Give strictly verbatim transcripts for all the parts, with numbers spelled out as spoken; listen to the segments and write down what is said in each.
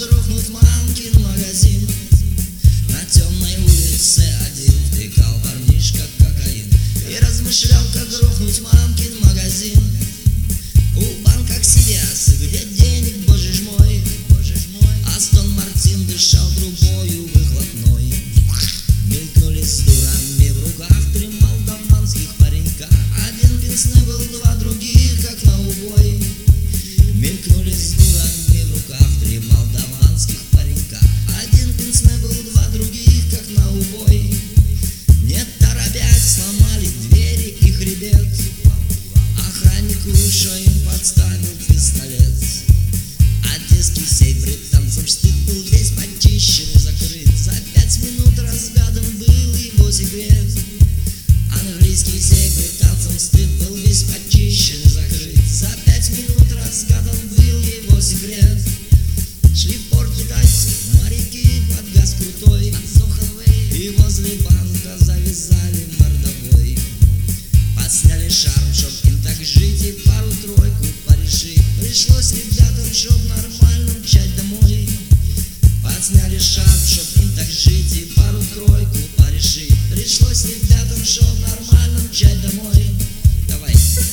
грохнуть мамкин магазин. На темной улице один втыкал парнишка кокаин и размышлял, как грохнуть мамкин магазин. У банка Ксивиас, где денег, боже ж мой, Астон Мартин дышал трубою выхлопной. Мелькнули с дурами в руках три молдаванских паренька. Один пенсне был, два других, как на убой. Мелькнули с дурами в руках три молдаванских паренька. Один пенсне был, два других, как на убой. Не торопясь сломали двери и хребет. Охранник ушо им подставил пистолет. Одесский сейф британцам стыд был весь почищен и закрыт. За пять минут разгадан был его секрет. Английский сейф британцам стыд был весь почищен и закрыт. За пять минут разгадан был его секрет. Шли в порт китайцы, моряки под газ крутой, и возле банка завязали мордобой. Подсняли шарм, чтоб им так жить, и пару-тройку порешить. Пришлось ребятам, чтоб нормально мчать домой. Подсняли шарм, чтоб им так жить, и пару-тройку порешить. Пришлось ребятам, чтоб нормально мчать домой. Давай.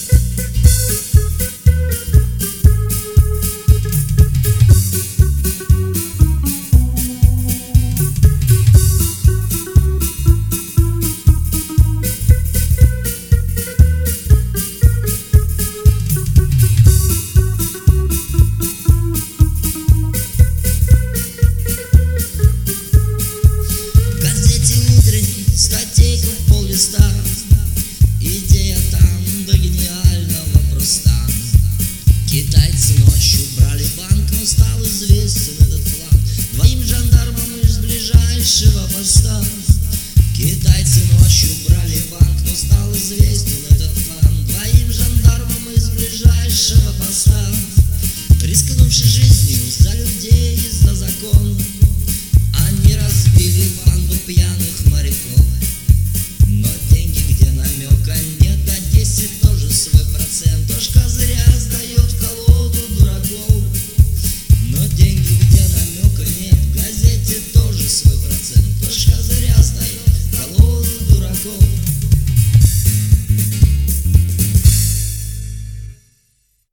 Статейка в пол листа, идея там до гениального проста. Китайцы ночью брали банк, но стал известен этот план двоим жандармам из ближайшего поста. Китайцы ночью брали банк, но стал известен этот план двоим жандармам из ближайшего поста. Рискнувши жизнью за людей и за закон, они разбили банду пьяных моряков. Но деньги, где намека нет, Одессе тоже свой процент. Тошка зря сдает в колоду дураков. Но деньги, где намека нет, в газете тоже свой процент. Тошка зря сдает в колоду дураков.